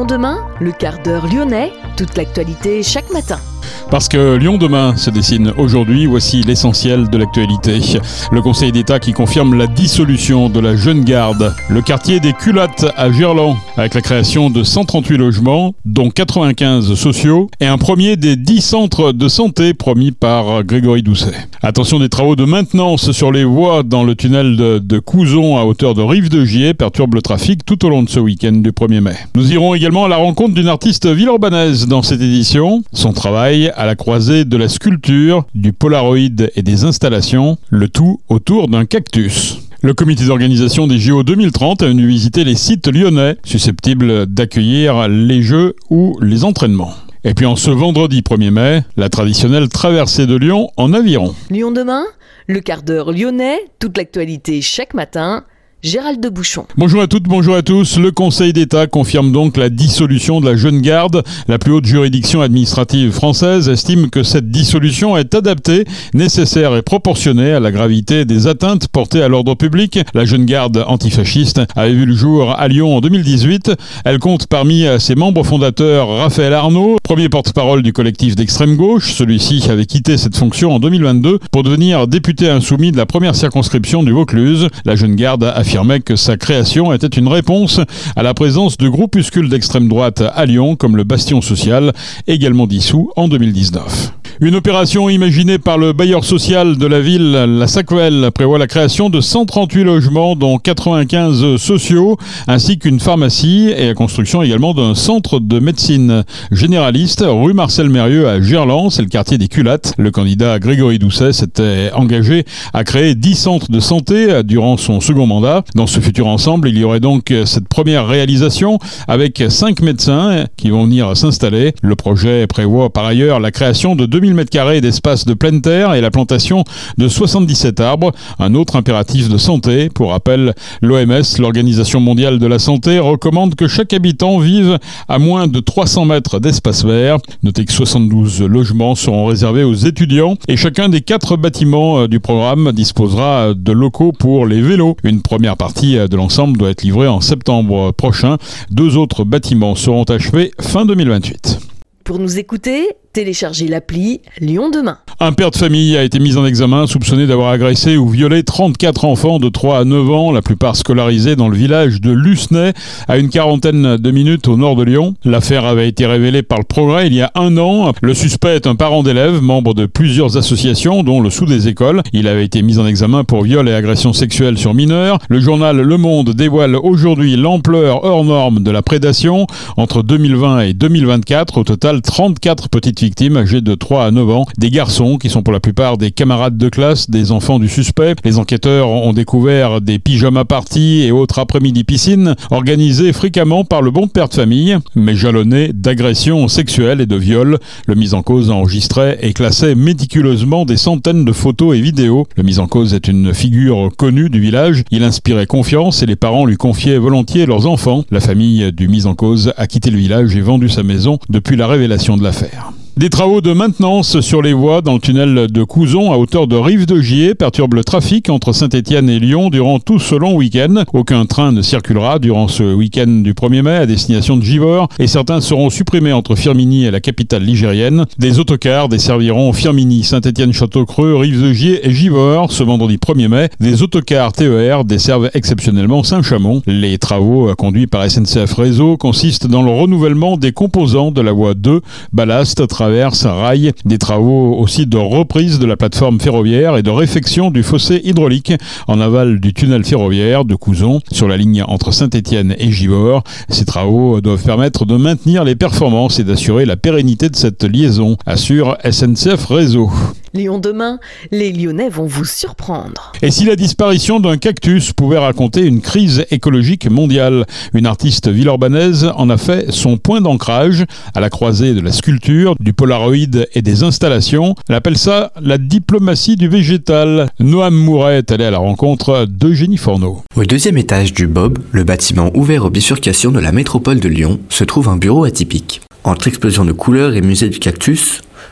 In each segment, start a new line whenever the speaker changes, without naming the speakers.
demain, le quart d'heure lyonnais, toute l'actualité chaque matin.
Parce que Lyon demain se dessine aujourd'hui, voici l'essentiel de l'actualité. Le Conseil d'État qui confirme la dissolution de la Jeune Garde. Le quartier des Culottes à Gerland, avec la création de 138 logements, dont 95 sociaux, et un premier des 10 centres de santé promis par Grégory Doucet. Attention, des travaux de maintenance sur les voies dans le tunnel de Couzon à hauteur de Rive-de-Gier perturbent le trafic tout au long de ce week-end du 1er mai. Nous irons également à la rencontre d'une artiste villeurbannaise dans cette édition. Son travail à la croisée de la sculpture, du polaroid et des installations, le tout autour d'un cactus. Le comité d'organisation des JO 2030 a venu visiter les sites lyonnais susceptibles d'accueillir les Jeux ou les entraînements. Et puis en ce vendredi 1er mai, la traditionnelle traversée de Lyon en aviron.
Lyon demain, le quart d'heure lyonnais, toute l'actualité chaque matin. Gérald de Bouchon.
Bonjour à toutes, bonjour à tous. Le Conseil d'État confirme donc la dissolution de la Jeune Garde. La plus haute juridiction administrative française estime que cette dissolution est adaptée, nécessaire et proportionnée à la gravité des atteintes portées à l'ordre public. La Jeune Garde antifasciste avait vu le jour à Lyon en 2018. Elle compte parmi ses membres fondateurs Raphaël Arnaud, premier porte-parole du collectif d'extrême gauche. Celui-ci avait quitté cette fonction en 2022 pour devenir député insoumis de la première circonscription du Vaucluse. La Jeune Garde affirmait que sa création était une réponse à la présence de groupuscules d'extrême droite à Lyon, comme le Bastion Social, également dissous en 2019. Une opération imaginée par le bailleur social de la ville, la Sacvel, prévoit la création de 138 logements, dont 95 sociaux, ainsi qu'une pharmacie et la construction également d'un centre de médecine généraliste, rue Marcel Mérieux à Gerland, c'est le quartier des Culottes. Le candidat Grégory Doucet s'était engagé à créer 10 centres de santé durant son second mandat. Dans ce futur ensemble, il y aurait donc cette première réalisation avec 5 médecins qui vont venir s'installer. Le projet prévoit par ailleurs la création de 2000 m² d'espace de pleine terre et la plantation de 77 arbres, un autre impératif de santé. Pour rappel, l'OMS, l'Organisation mondiale de la santé, recommande que chaque habitant vive à moins de 300 mètres d'espace vert. Notez que 72 logements seront réservés aux étudiants et chacun des 4 bâtiments du programme disposera de locaux pour les vélos. Une première partie de l'ensemble doit être livrée en septembre prochain. 2 autres bâtiments seront achevés fin 2028.
Pour nous écouter, téléchargez l'appli Lyon demain.
Un père de famille a été mis en examen, soupçonné d'avoir agressé ou violé 34 enfants de 3 à 9 ans, la plupart scolarisés dans le village de Lucenay, à une quarantaine de minutes au nord de Lyon. L'affaire avait été révélée par Le Progrès il y a 1 an. Le suspect est un parent d'élève, membre de plusieurs associations, dont le Sous des écoles. Il avait été mis en examen pour viol et agression sexuelle sur mineurs. Le journal Le Monde dévoile aujourd'hui l'ampleur hors norme de la prédation. Entre 2020 et 2024, au total 34 petites victimes âgées de 3 à 9 ans, des garçons qui sont pour la plupart des camarades de classe des enfants du suspect. Les enquêteurs ont découvert des pyjama parties et autres après-midi piscines organisés fréquemment par le bon père de famille, mais jalonnés d'agressions sexuelles et de viols. Le mis en cause enregistrait et classait méticuleusement des centaines de photos et vidéos. Le mis en cause est une figure connue du village. Il inspirait confiance et les parents lui confiaient volontiers leurs enfants. La famille du mis en cause a quitté le village et vendu sa maison depuis la révélation de l'affaire. Des travaux de maintenance sur les voies dans le tunnel de Couzon à hauteur de Rive-de-Gier perturbent le trafic entre Saint-Étienne et Lyon durant tout ce long week-end. Aucun train ne circulera durant ce week-end du 1er mai à destination de Givors et certains seront supprimés entre Firminy et la capitale ligérienne. Des autocars desserviront Firminy, Saint-Étienne-Château-Creux, Rive-de-Gier et Givors ce vendredi 1er mai. Des autocars TER desservent exceptionnellement Saint-Chamond. Les travaux conduits par SNCF Réseau consistent dans le renouvellement des composants de la voie 2, ballast, traverse, rail, des travaux aussi de reprise de la plateforme ferroviaire et de réfection du fossé hydraulique en aval du tunnel ferroviaire de Couzon sur la ligne entre Saint-Étienne et Givors. Ces travaux doivent permettre de maintenir les performances et d'assurer la pérennité de cette liaison, assure SNCF Réseau.
Lyon demain, les Lyonnais vont vous surprendre.
Et si la disparition d'un cactus pouvait raconter une crise écologique mondiale, une artiste villeurbannaise en a fait son point d'ancrage à la croisée de la sculpture, du polaroid et des installations. Elle appelle ça la diplomatie du végétal. Noam Mouret est allé à la rencontre d'Eugénie Forneau.
Au 2e étage du Bob, le bâtiment ouvert aux bifurcations de la métropole de Lyon, se trouve un bureau atypique. Entre explosion de couleurs et musée du cactus,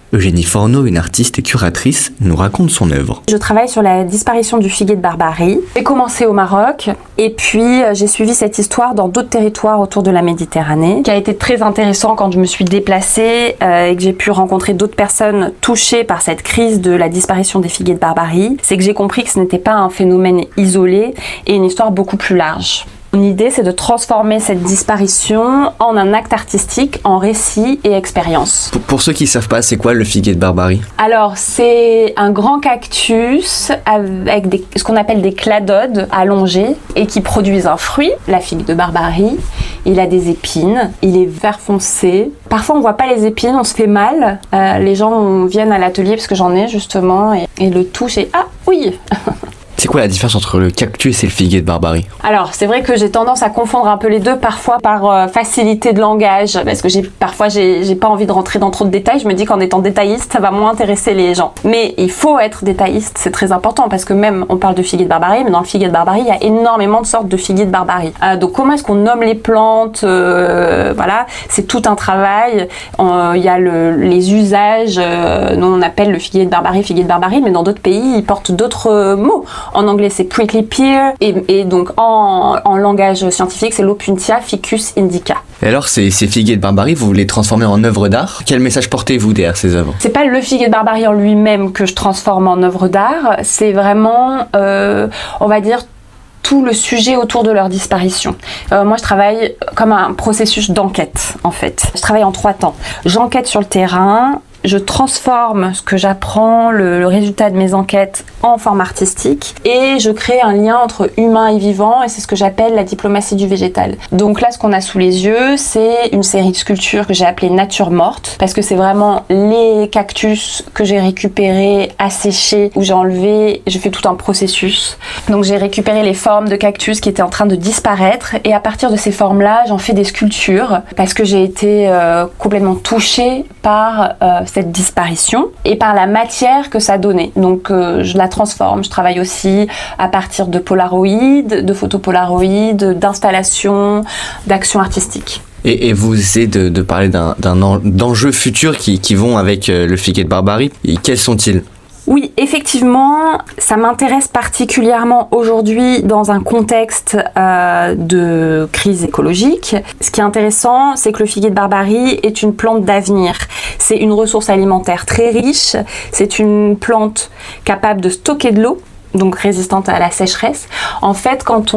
Eugénie Forneau, une artiste et curatrice, nous raconte son œuvre.
Je travaille sur la disparition du figuier de Barbarie. J'ai commencé au Maroc et puis j'ai suivi cette histoire dans d'autres territoires autour de la Méditerranée, qui a été très intéressant quand je me suis déplacée et que j'ai pu rencontrer d'autres personnes touchées par cette crise de la disparition des figuiers de Barbarie. C'est que j'ai compris que ce n'était pas un phénomène isolé et une histoire beaucoup plus large. Mon idée, c'est de transformer cette disparition en un acte artistique, en récit et expérience.
Pour ceux qui ne savent pas, c'est quoi le figuier de Barbarie ?
Alors, c'est un grand cactus avec ce qu'on appelle des cladodes allongées et qui produisent un fruit, la figue de Barbarie. Il a des épines, il est vert foncé. Parfois, on voit pas les épines, on se fait mal. Les gens viennent à l'atelier, parce que j'en ai justement, et le touchent et « Ah, oui !»
C'est quoi la différence entre le cactus et le figuier de Barbarie ?
Alors, c'est vrai que j'ai tendance à confondre un peu les deux, parfois par facilité de langage, parce que parfois j'ai pas envie de rentrer dans trop de détails. Je me dis qu'en étant détailliste, ça va moins intéresser les gens. Mais il faut être détailliste, c'est très important, parce que même, on parle de figuier de Barbarie, mais dans le figuier de Barbarie, il y a énormément de sortes de figuier de Barbarie. Donc, comment est-ce qu'on nomme les plantes Voilà, c'est tout un travail. Il y a les usages, nous on appelle le figuier de Barbarie, mais dans d'autres pays, ils portent d'autres mots. En anglais, c'est prickly pear, et donc en langage scientifique, c'est l'Opuntia ficus indica.
Et alors, ces figuiers de Barbarie, vous les transformez en œuvres d'art ? Quel message portez-vous derrière ces œuvres ?
C'est pas le figuier de Barbarie en lui-même que je transforme en œuvre d'art, c'est vraiment, on va dire, tout le sujet autour de leur disparition. Moi, je travaille comme un processus d'enquête, en fait. Je travaille en 3 temps. J'enquête sur le terrain, je transforme ce que j'apprends, le résultat de mes enquêtes en forme artistique, et je crée un lien entre humain et vivant, et c'est ce que j'appelle la diplomatie du végétal. Donc là, ce qu'on a sous les yeux, c'est une série de sculptures que j'ai appelées nature morte, parce que c'est vraiment les cactus que j'ai récupérés, asséchés, où j'ai enlevé, j'ai fait tout un processus. Donc j'ai récupéré les formes de cactus qui étaient en train de disparaître, et à partir de ces formes-là, j'en fais des sculptures, parce que j'ai été complètement touchée par cette disparition et par la matière que ça donnait. Donc je la transforme, je travaille aussi à partir de Polaroid, de photos Polaroid, d'installations, d'actions artistiques.
Et vous essayez de parler d'enjeux futurs qui vont avec le figuier de Barbarie. Et quels sont-ils ?
Oui, effectivement, ça m'intéresse particulièrement aujourd'hui dans un contexte de crise écologique. Ce qui est intéressant, c'est que le figuier de Barbarie est une plante d'avenir. C'est une ressource alimentaire très riche, c'est une plante capable de stocker de l'eau, donc résistante à la sécheresse. En fait, quand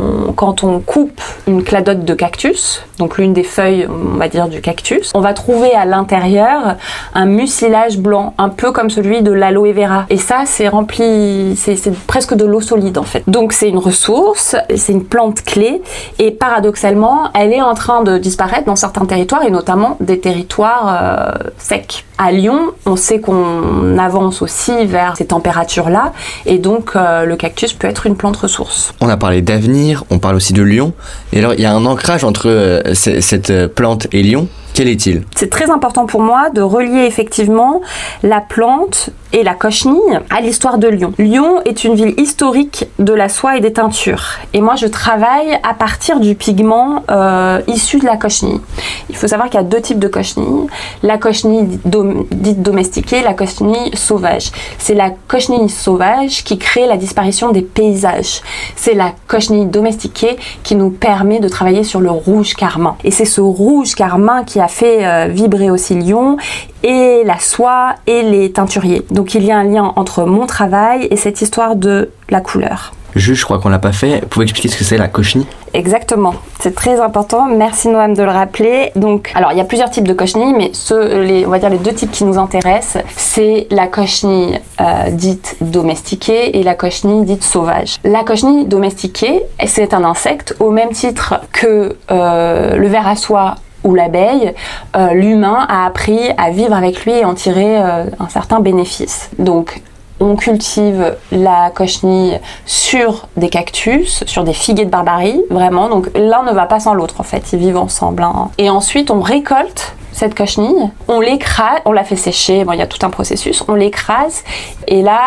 on coupe une cladote de cactus, donc l'une des feuilles, on va dire, du cactus, on va trouver à l'intérieur un mucilage blanc, un peu comme celui de l'aloe vera. Et ça, c'est rempli, c'est presque de l'eau solide en fait. Donc c'est une ressource, c'est une plante clé, et paradoxalement, elle est en train de disparaître dans certains territoires, et notamment des territoires secs. À Lyon, on sait qu'on avance aussi vers ces températures-là, et donc le cactus peut être une plante ressource.
On a parlé d'avenir, on parle aussi de Lyon. Et alors, il y a un ancrage entre cette plante et Lyon. Quel est-il ?
C'est très important pour moi de relier effectivement la plante et la cochenille à l'histoire de Lyon. Lyon est une ville historique de la soie et des teintures. Et moi, je travaille à partir du pigment issu de la cochenille. Il faut savoir qu'il y a 2 types de cochenille. La cochenille dite domestiquée, la cochenille sauvage. C'est la cochenille sauvage qui crée la disparition des paysages. C'est la cochenille domestiquée qui nous permet de travailler sur le rouge carmin. Et c'est ce rouge carmin qui a fait vibrer aussi Lyon, et la soie et les teinturiers. Donc il y a un lien entre mon travail et cette histoire de la couleur.
Je crois qu'on l'a pas fait. Vous pouvez expliquer ce que c'est la cochenille ?
Exactement, c'est très important. Merci Noam de le rappeler. Donc, alors il y a plusieurs types de cochenilles, mais on va dire les 2 types qui nous intéressent, c'est la cochenille dite domestiquée et la cochenille dite sauvage. La cochenille domestiquée, c'est un insecte au même titre que le ver à soie ou l'abeille, l'humain a appris à vivre avec lui et en tirer un certain bénéfice. Donc, on cultive la cochenille sur des cactus, sur des figuiers de Barbarie, vraiment. Donc, l'un ne va pas sans l'autre, en fait. Ils vivent ensemble. Hein. Et ensuite, on récolte cette cochenille, on l'écrase, on la fait sécher, bon, il y a tout un processus, on l'écrase, et là,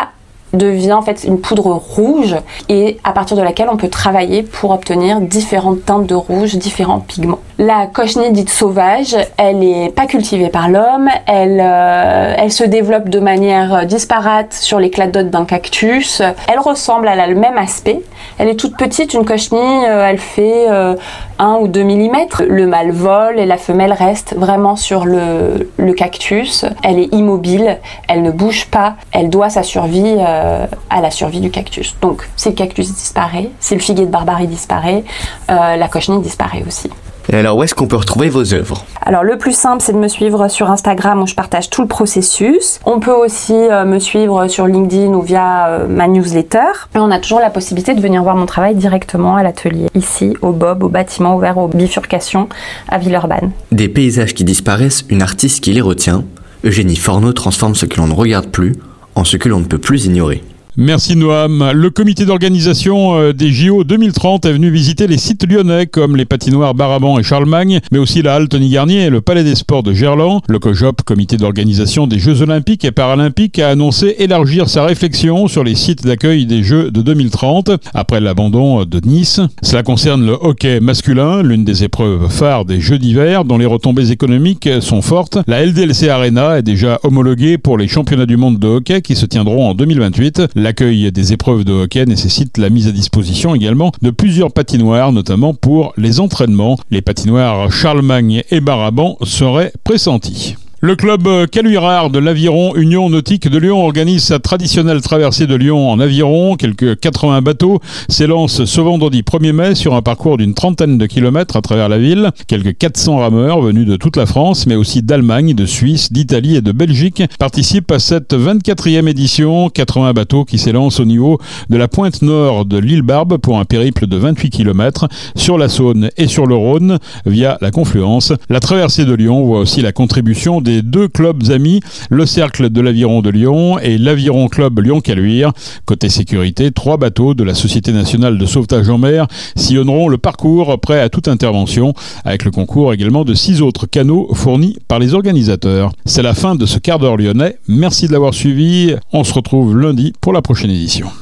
devient en fait une poudre rouge et à partir de laquelle on peut travailler pour obtenir différentes teintes de rouge, différents pigments. La cochenille dite sauvage, elle n'est pas cultivée par l'homme, elle se développe de manière disparate sur les cladodes d'un cactus. Elle ressemble, elle a le même aspect. Elle est toute petite, une cochenille, elle fait 1 ou 2 mm. Le mâle vole et la femelle reste vraiment sur le cactus. Elle est immobile, elle ne bouge pas, elle doit sa survie à la survie du cactus. Donc si le cactus disparaît, si le figuier de Barbarie disparaît, la cochenille disparaît aussi.
Et alors, où est-ce qu'on peut retrouver vos œuvres ?
Alors, le plus simple, c'est de me suivre sur Instagram où je partage tout le processus. On peut aussi me suivre sur LinkedIn ou via ma newsletter. Et on a toujours la possibilité de venir voir mon travail directement à l'atelier, ici, au Bob, au bâtiment ouvert aux bifurcations à Villeurbanne.
Des paysages qui disparaissent, une artiste qui les retient. Eugénie Forneau transforme ce que l'on ne regarde plus en ce que l'on ne peut plus ignorer.
Merci Noam. Le comité d'organisation des JO 2030 est venu visiter les sites lyonnais comme les patinoires Baraban et Charlemagne, mais aussi la halle Tony Garnier et le palais des sports de Gerland. Le COJOP, comité d'organisation des Jeux olympiques et paralympiques, a annoncé élargir sa réflexion sur les sites d'accueil des Jeux de 2030 après l'abandon de Nice. Cela concerne le hockey masculin, l'une des épreuves phares des Jeux d'hiver dont les retombées économiques sont fortes. La LDLC Arena est déjà homologuée pour les championnats du monde de hockey qui se tiendront en 2028. L'accueil des épreuves de hockey nécessite la mise à disposition également de plusieurs patinoires, notamment pour les entraînements. Les patinoires Charlemagne et Baraban seraient pressentis. Le club Caluirard de l'Aviron Union Nautique de Lyon organise sa traditionnelle traversée de Lyon en aviron. Quelques 80 bateaux s'élancent ce vendredi 1er mai sur un parcours d'une trentaine de kilomètres à travers la ville. Quelques 400 rameurs venus de toute la France, mais aussi d'Allemagne, de Suisse, d'Italie et de Belgique participent à cette 24e édition. 80 bateaux qui s'élancent au niveau de la pointe nord de l'île Barbe pour un périple de 28 km sur la Saône et sur le Rhône via la confluence. La traversée de Lyon voit aussi la contribution des deux clubs amis, le Cercle de l'Aviron de Lyon et l'Aviron Club Lyon-Caluire. Côté sécurité, 3 bateaux de la Société nationale de sauvetage en mer sillonneront le parcours prêt à toute intervention, avec le concours également de 6 autres canots fournis par les organisateurs. C'est la fin de ce quart d'heure lyonnais. Merci de l'avoir suivi. On se retrouve lundi pour la prochaine édition.